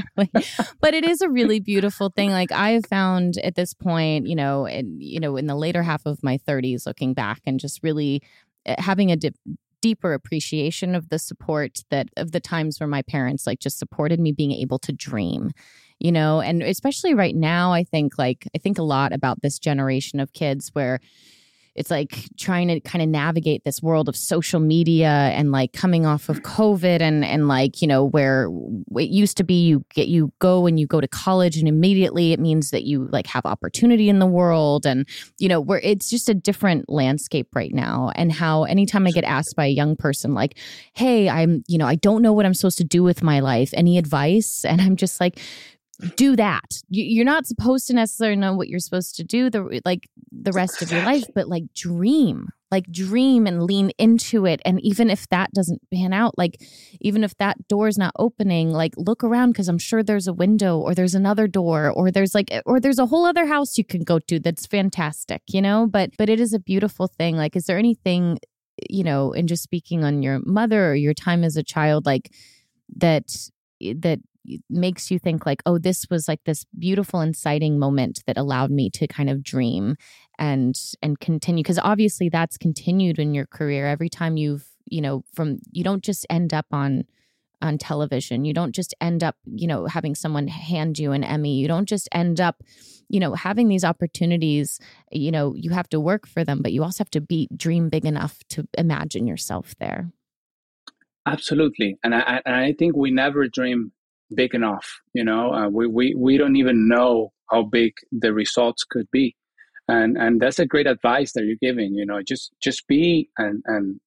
[SPEAKER 6] But it is a really beautiful thing. Like I have found at this point, in the later half of my 30s, looking back and just really having a deeper appreciation of the support of the times where my parents like just supported me being able to dream, you know, and especially right now, I think a lot about this generation of kids where it's like trying to kind of navigate this world of social media and like coming off of COVID and like, you know, where it used to be you go to college and immediately it means that you like have opportunity in the world. And, you know, where it's just a different landscape right now. And how anytime I get asked by a young person like, hey, I don't know what I'm supposed to do with my life. Any advice? And I'm just like, do that. You're not supposed to necessarily know what you're supposed to do the rest of your life, but like dream and lean into it. And even if that doesn't pan out, like even if that door's not opening, like look around because I'm sure there's a window or there's another door or there's a whole other house you can go to that's fantastic, you know, but it is a beautiful thing. Like, is there anything, you know, and just speaking on your mother or your time as a child, like that makes you think like, oh, this was like this beautiful, inciting moment that allowed me to kind of dream and continue? Because obviously that's continued in your career. Every time you don't just end up on television. You don't just end up, you know, having someone hand you an Emmy. You don't just end up, you know, having these opportunities. You know, you have to work for them, but you also have to dream big enough to imagine yourself there.
[SPEAKER 7] Absolutely. And I think we never dream big enough. You know, we don't even know how big the results could be. And that's a great advice that you're giving, you know, just be and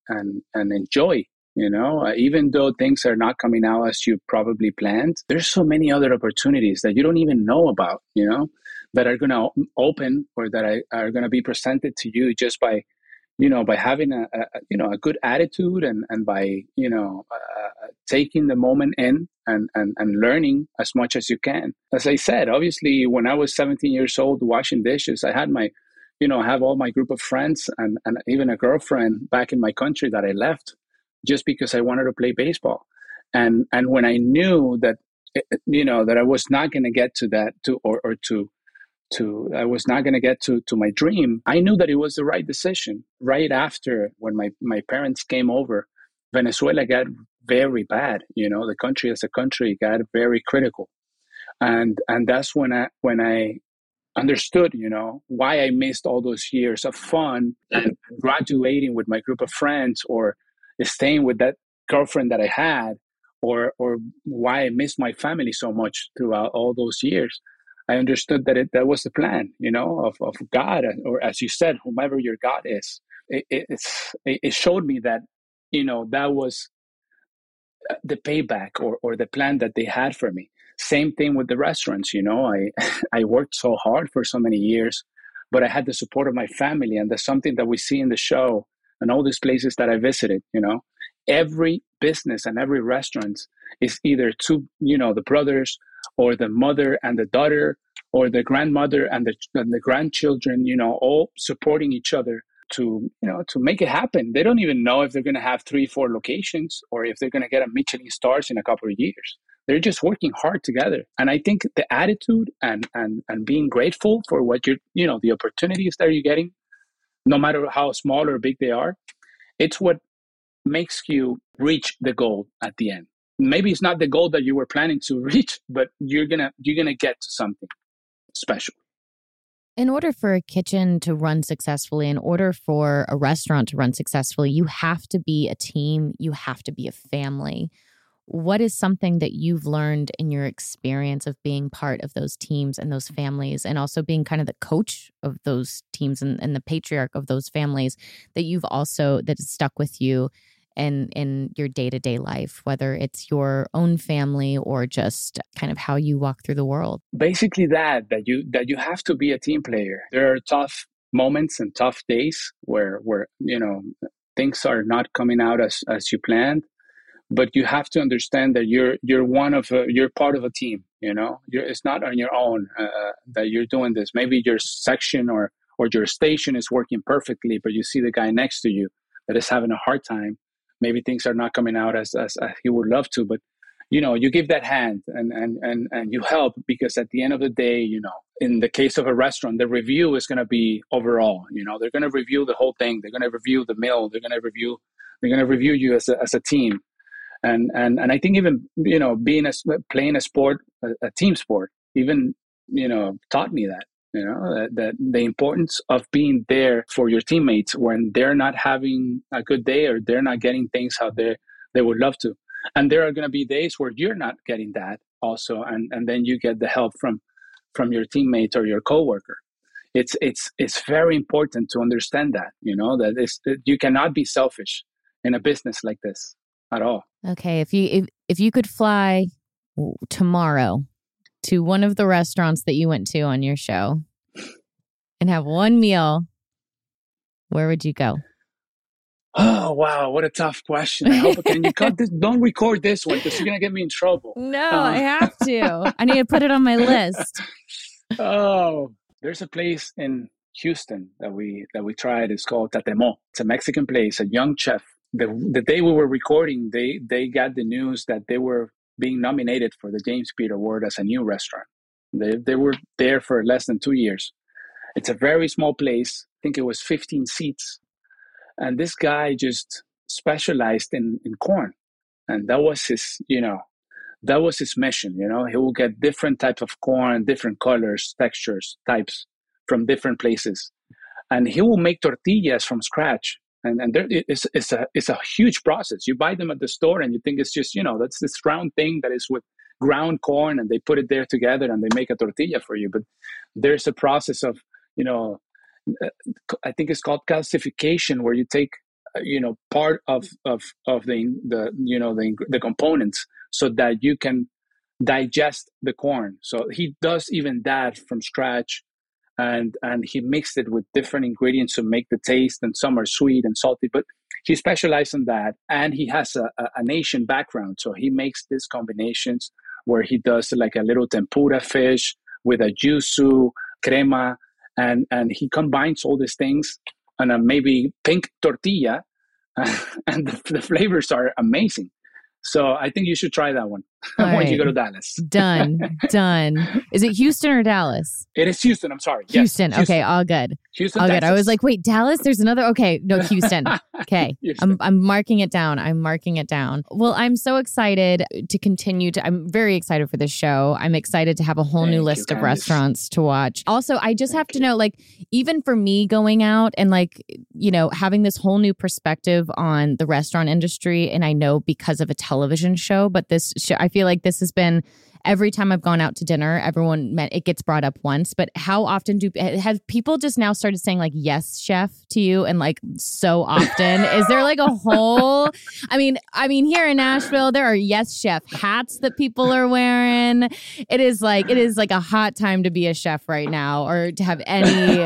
[SPEAKER 7] enjoy, you know, even though things are not coming out as you probably planned, there's so many other opportunities that you don't even know about, you know, that are going to open or that are going to be presented to you just by, you know, by having a good attitude and by, you know, taking the moment in and learning as much as you can. As I said, obviously, when I was 17 years old washing dishes, I had I have all my group of friends and even a girlfriend back in my country that I left just because I wanted to play baseball. And when I knew that, you know, that I was not going to get to that I was not going to get to my dream, I knew that it was the right decision. Right after when my parents came over, Venezuela got very bad. You know, the country as a country got very critical. And that's when I understood, you know, why I missed all those years of fun and graduating with my group of friends or staying with that girlfriend that I had or why I missed my family so much throughout all those years. I understood that was the plan, you know, of God, or as you said, whomever your God is. It showed me that, you know, that was the payback or the plan that they had for me. Same thing with the restaurants, you know. I worked so hard for so many years, but I had the support of my family, and that's something that we see in the show and all these places that I visited, you know. Every business and every restaurant is either two, you know, the brothers or the mother and the daughter or the grandmother and the grandchildren, you know, all supporting each other to make it happen. They don't even know if they're going to have 3-4 locations or if they're going to get a Michelin stars in a couple of years. They're just working hard together. And I think the attitude and being grateful for what the opportunities that you're getting, no matter how small or big they are, it's what makes you reach the goal at the end. Maybe it's not the goal that you were planning to reach, but you're gonna get to something special.
[SPEAKER 6] In order for a kitchen to run successfully, in order for a restaurant to run successfully, you have to be a team. You have to be a family. what is something that you've learned in your experience of being part of those teams and those families, and also being kind of the coach of those teams and the patriarch of those families that that has stuck with you in your day-to-day life, whether it's your own family or just kind of how you walk through the world?
[SPEAKER 7] Basically that you have to be a team player. There are tough moments and tough days where things are not coming out as you planned, but you have to understand that you're part of a team. It's not on your own that you're doing this. Maybe your section or your station is working perfectly, but you see the guy next to you that is having a hard time. Maybe things are not coming out as he would love to, but you give that hand and you help, because at the end of the day, in the case of a restaurant, the review is going to be overall. They're going to review the whole thing. They're going to review the meal. They're going to review you as a team. And I think even playing a sport, a team sport, even taught me that. That the importance of being there for your teammates when they're not having a good day or they're not getting things how they would love to. And there are going to be days where you're not getting that also, and then you get the help from your teammate or your coworker. It's very important to understand that, that you cannot be selfish in a business like this at all.
[SPEAKER 6] Okay, if you could fly tomorrow to one of the restaurants that you went to on your show and have one meal, where would you go?
[SPEAKER 7] Oh, wow. What a tough question. I hope can you cut this? Don't record this one because you're going to get me in trouble.
[SPEAKER 6] No, I have to. I need to put it on my list.
[SPEAKER 7] Oh, there's a place in Houston that we tried. It's called Tatemo. It's a Mexican place, a young chef. The day we were recording, they got the news that they were being nominated for the James Beard Award as a new restaurant. They were there for less than 2 years. It's a very small place. I think it was 15 seats. And this guy just specialized in corn. And that was his, mission. He will get different types of corn, different colors, textures, types from different places. And he will make tortillas from scratch. And there, it's a huge process. You buy them at the store and you think it's just, that's this round thing that is with ground corn and they put it there together and they make a tortilla for you. But there's a process of, I think it's called calcification, where you take, part of the components so that you can digest the corn. So he does even that from scratch. And he mixed it with different ingredients to make the taste, and some are sweet and salty, but he specialized in that. And he has an Asian background, so he makes these combinations where he does like a little tempura fish with a yuzu, crema, and he combines all these things on a maybe pink tortilla, and the flavors are amazing. So I think you should try that one when you go to Dallas.
[SPEAKER 6] Done. Is it Houston or Dallas?
[SPEAKER 7] It is Houston. I'm sorry.
[SPEAKER 6] Houston.
[SPEAKER 7] Yes, Houston.
[SPEAKER 6] Okay, all good.
[SPEAKER 7] Houston,
[SPEAKER 6] all
[SPEAKER 7] Texas.
[SPEAKER 6] good. I was like, wait, Dallas? There's another. Okay, no, Houston. Okay,
[SPEAKER 7] Houston.
[SPEAKER 6] I'm marking it down. Well, I'm so excited to continue to. I'm very excited for this show. I'm excited to have a whole new list of restaurants to watch. Also, I just have to know, like, even for me going out and having this whole new perspective on the restaurant industry, and I know because of a television show, but this show, I feel like this has been, every time I've gone out to dinner, it gets brought up once, but how often have people just now started saying like, yes, chef to you? And like so often, is there like a whole, I mean, here in Nashville, there are yes, chef hats that people are wearing. It is like a hot time to be a chef right now, or to have any.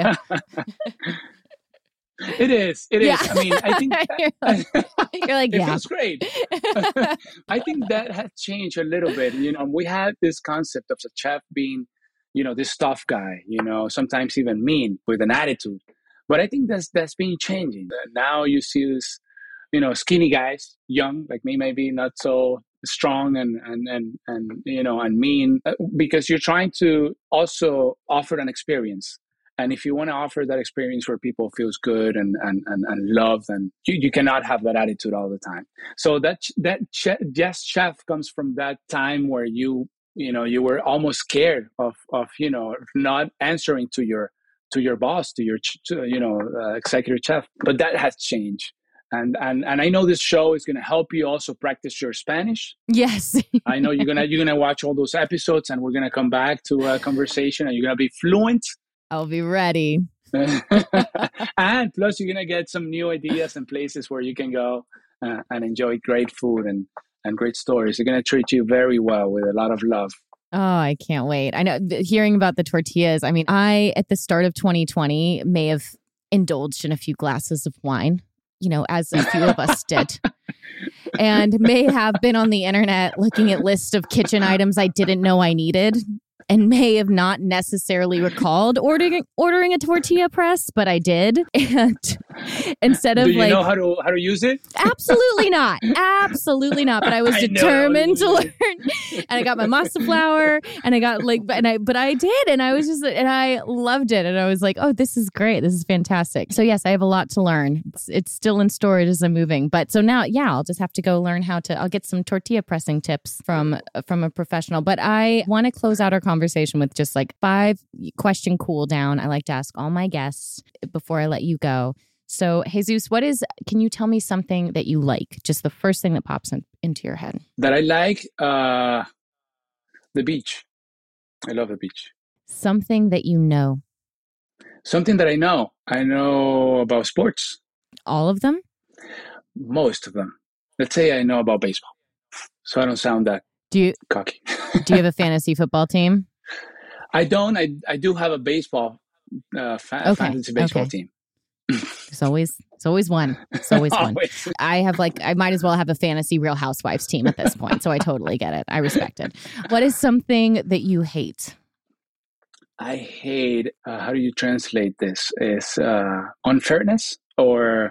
[SPEAKER 7] It is.
[SPEAKER 6] Yeah.
[SPEAKER 7] I mean, I think
[SPEAKER 6] you're like,
[SPEAKER 7] it
[SPEAKER 6] yeah,
[SPEAKER 7] feels great. I think that has changed a little bit. We had this concept of a chef being, this tough guy, sometimes even mean with an attitude. But I think that's been changing. Now you see this, skinny guys, young like me, maybe not so strong and mean, because you're trying to also offer an experience. And if you want to offer that experience where people feels good and love, then you cannot have that attitude all the time. So that yes, chef comes from that time where you were almost scared of not answering to your boss, to your executive chef. But that has changed. And I know this show is going to help you also practice your Spanish.
[SPEAKER 6] Yes.
[SPEAKER 7] I know you're gonna watch all those episodes, and we're gonna come back to a conversation, and you're gonna be fluent.
[SPEAKER 6] I'll be ready.
[SPEAKER 7] And plus, you're gonna get some new ideas and places where you can go and enjoy great food and great stories. They're gonna treat you very well with a lot of love.
[SPEAKER 6] Oh, I can't wait. I know hearing about the tortillas. I mean, I, at the start of 2020, may have indulged in a few glasses of wine, as a few of us did. And may have been on the internet looking at lists of kitchen items I didn't know I needed, and may have not necessarily recalled ordering a tortilla press, but I did. And instead of
[SPEAKER 7] Do you know how to use it?
[SPEAKER 6] Absolutely not. Absolutely not. But I was determined to learn. And I got my masa flour, and I got but I did. And I was and I loved it. And I was like, oh, this is great. This is fantastic. So yes, I have a lot to learn. It's still in storage as I'm moving. But so now, I'll just have to go learn I'll get some tortilla pressing tips from a professional. But I want to close out our conversation with just 5-question cool down. I like to ask all my guests before I let you go. So, Jesus, can you tell me something that you like? Just the first thing that pops into your head.
[SPEAKER 7] That I like, the beach. I love the beach.
[SPEAKER 6] Something that you know.
[SPEAKER 7] Something that I know. I know about sports.
[SPEAKER 6] All of them?
[SPEAKER 7] Most of them. Let's say I know about baseball. So I don't sound that cocky.
[SPEAKER 6] Do you have a fantasy football team?
[SPEAKER 7] I don't. I do have a baseball, fantasy baseball team.
[SPEAKER 6] It's always one. It's always one. I might as well have a fantasy Real Housewives team at this point. So I totally get it. I respect it. What is something that you hate?
[SPEAKER 7] I hate, how do you translate this? Is unfairness or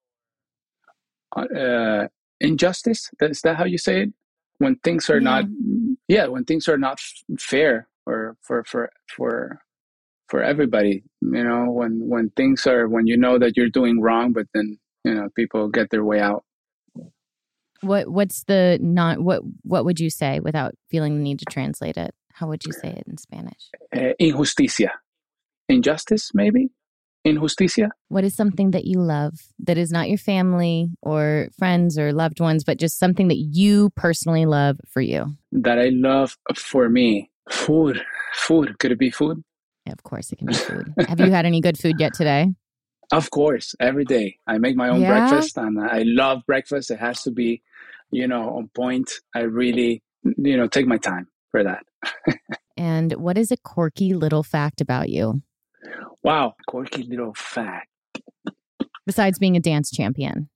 [SPEAKER 7] injustice? Is that how you say it? When things are not, when things are not fair or for everybody, when things are, when you know that you're doing wrong, but then, people get their way out.
[SPEAKER 6] What would you say without feeling the need to translate it? How would you say it in Spanish?
[SPEAKER 7] Injusticia. Injustice, maybe? Injusticia.
[SPEAKER 6] What is something that you love that is not your family or friends or loved ones, but just something that you personally love for you?
[SPEAKER 7] That I love for me? Food. Could it be food?
[SPEAKER 6] Yeah, of course it can be food. Have you had any good food yet today?
[SPEAKER 7] Of course, every day. I make my own breakfast, and I love breakfast. It has to be, on point. I really, take my time for that.
[SPEAKER 6] And what is a quirky little fact about you?
[SPEAKER 7] Wow, quirky little fact.
[SPEAKER 6] Besides being a dance champion.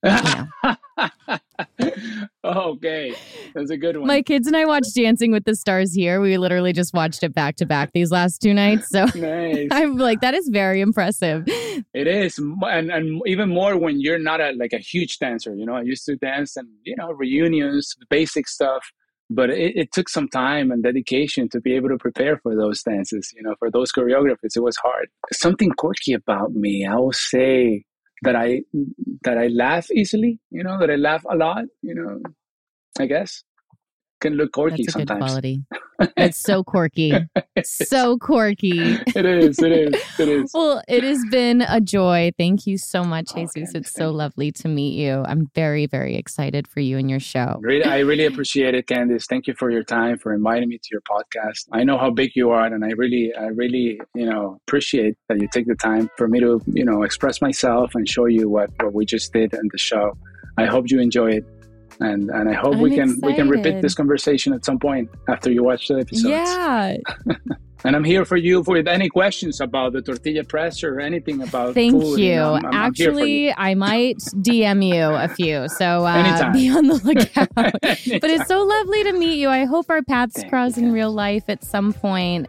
[SPEAKER 7] Okay, that's a good one.
[SPEAKER 6] My kids and I watched Dancing with the Stars here. We literally just watched it back to back these last 2 nights. So
[SPEAKER 7] nice.
[SPEAKER 6] I'm like, that is very impressive.
[SPEAKER 7] It is. And even more when you're not a huge dancer. I used to dance and, reunions, basic stuff. But it took some time and dedication to be able to prepare for those dances, for those choreographies. It was hard. Something quirky about me, I will say that I laugh easily, that I laugh a lot, I guess. Can look quirky
[SPEAKER 6] sometimes.
[SPEAKER 7] That's a good
[SPEAKER 6] quality. It's so quirky. So quirky.
[SPEAKER 7] It is.
[SPEAKER 6] Well, it has been a joy. Thank you so much, Jesus. It's so lovely to meet you. I'm very, very excited for you and your show.
[SPEAKER 7] I really appreciate it, Candice. Thank you for your time, for inviting me to your podcast. I know how big you are, and I really, appreciate that you take the time for me to, express myself and show you what we just did in the show. I hope you enjoy it. And I hope we can repeat this conversation at some point after you watch the episodes.
[SPEAKER 6] Yeah.
[SPEAKER 7] And I'm here for you with any questions about the tortilla press or anything about
[SPEAKER 6] Thank
[SPEAKER 7] food.
[SPEAKER 6] you.
[SPEAKER 7] Actually,
[SPEAKER 6] I might DM you a few. So
[SPEAKER 7] anytime.
[SPEAKER 6] Be on the lookout. But it's so lovely to meet you. I hope our paths cross in real life at some point.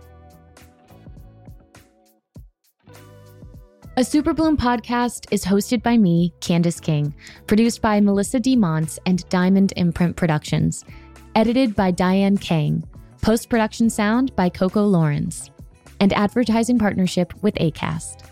[SPEAKER 6] A Super Bloom podcast is hosted by me, Candice King, produced by Melissa D. Montz and Diamond Imprint Productions, edited by Diane Kang, post-production sound by Coco Lawrence, and advertising partnership with Acast.